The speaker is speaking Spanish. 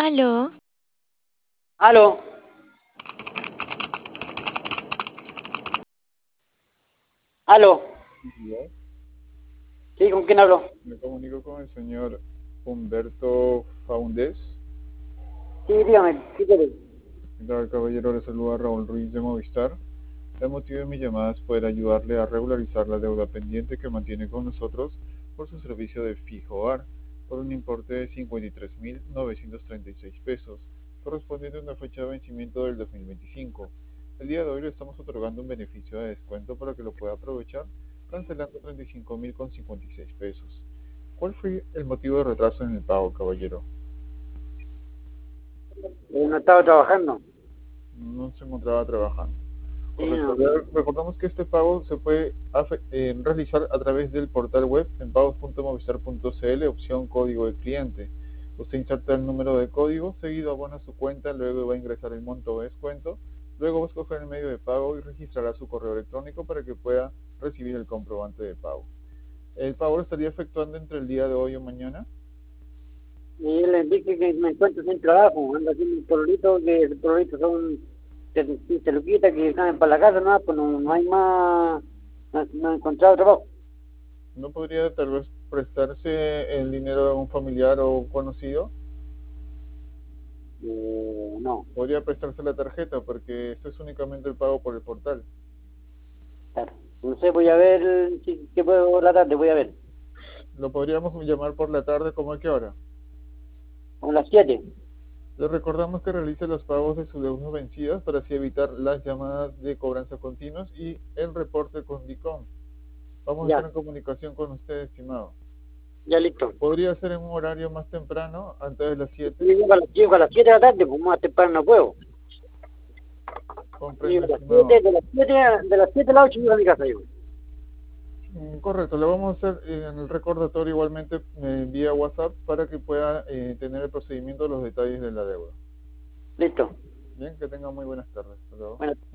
Aló, Aló, aló, Días. sí, ¿con quién hablo? Me comunico con el señor Humberto Faúndez. Sí, dígame, ¿qué quieres? ¿Qué tal, caballero? Le saluda Raúl Ruiz de Movistar. El motivo de mi llamada es poder ayudarle a regularizar la deuda pendiente que mantiene con nosotros por su servicio de fijo hogar, por un importe de 53.936 pesos, correspondiente a una fecha de vencimiento del 2025. El día de hoy le estamos otorgando un beneficio de descuento para que lo pueda aprovechar, cancelando 35.056 pesos. ¿Cuál fue el motivo de retraso en el pago, caballero? No estaba trabajando. No se encontraba trabajando. Sí, Correcto. no. Recordamos que este pago se puede realizar a través del portal web en pagos.movistar.cl, opción código de cliente. Usted inserta el número de código, seguido abona su cuenta, luego va a ingresar el monto de descuento, luego va a escoger el medio de pago y registrará su correo electrónico para que pueda recibir el comprobante de pago. El pago lo estaría efectuando entre el día de hoy o mañana. Y yo les dije que me encuentro sin trabajo, ando haciendo un pololito, que el pololito son 15 luquitas que salen para la casa, no, pues no hay más, no he encontrado trabajo. ¿No podría tal vez prestarse el dinero a un familiar o conocido? No, Podría prestarse la tarjeta porque esto es únicamente el pago por el portal. claro. No sé, voy a ver si qué puedo la tarde, voy a ver. Lo podríamos llamar por la tarde, ¿como a qué hora? A las 7. Le recordamos que realice los pagos de sus deudas vencidas para así evitar las llamadas de cobranza continuas y el reporte con DICOM. Vamos a estar Ya, en comunicación con usted, estimado. ya listo. ¿Podría ser en un horario más temprano, antes de las 7? Llego a las 7 de la tarde, pues más temprano no puedo. Llego Comprendo, a las 7, estimado. de las 7 a las 8 llego a mi casa, yo. Correcto, le vamos a hacer en el recordatorio igualmente vía WhatsApp para que pueda tener el procedimiento de los detalles de la deuda. Listo. Bien, que tenga muy buenas tardes. Hasta luego. Bueno.